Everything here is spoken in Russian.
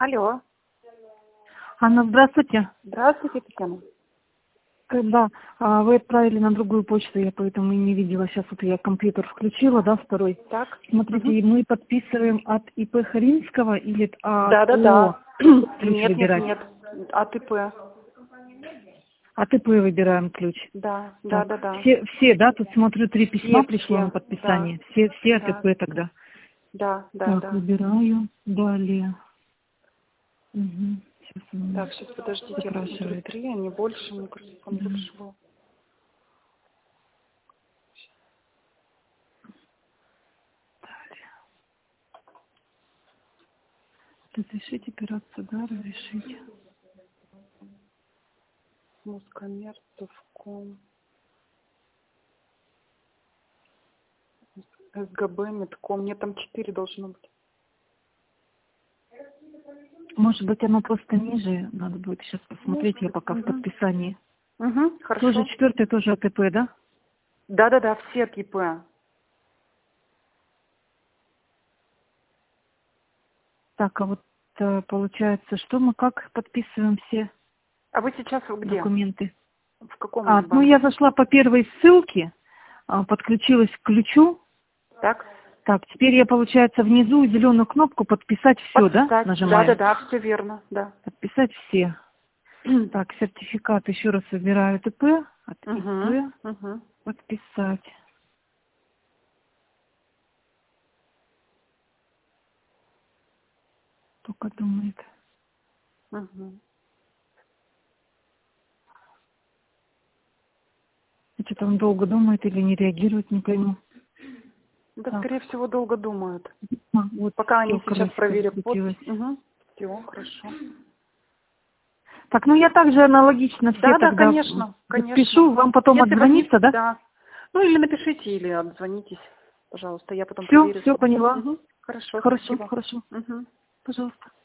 Алло. Анна, здравствуйте. Здравствуйте, Татьяна. Да, вы отправили на другую почту, я поэтому и не видела. Сейчас вот я компьютер включила, да, второй. Так. Смотрите, мы подписываем от ИП Харинского или от Да. ООО ключ Нет. выбирать? От ИП. От ИП выбираем ключ. Да. Так, все, да, тут смотрю, 3 письма пришло все. на подписание. Все от Да. ИП тогда. Да. Так, выбираю. Далее. Угу. Сейчас у меня Так, сейчас подождите, я посмотрю запрашивает. 3, а не больше, мне кажется, там больше было. Разрешите операцию, да, разрешите. Мускомер, Совком, СГБ, Медком. Мне там 4 должно быть. Может быть, оно просто ниже, надо будет сейчас посмотреть, я пока в подписании. Хорошо. Тоже 4, тоже АТП, да? Да, все от ИП. Так, а вот получается, что мы как подписываем все А вы сейчас где? документы? В каком Ну банке? я зашла по первой ссылке, подключилась к ключу. Так. Так, теперь я, получается, внизу зеленую кнопку «Подписать все», да, Подписать. нажимаю? Да, все верно, да. Подписать все. Так, сертификат еще раз выбираю ТП, от ИП, подписать. Только думает. Что-то он долго думает или не реагирует, не пойму. Да, Так. скорее всего, долго думают. Вот Пока они всё, сейчас красиво проверят подпись. включилось. Все, хорошо. Так, я также аналогично все Да, тогда конечно. подпишу, вам потом Если отзвониться, да? да. Ну, или напишите, или отзвонитесь, пожалуйста, я потом Все, проверю. все поняла. Хорошо, спасибо. Хорошо. Пожалуйста.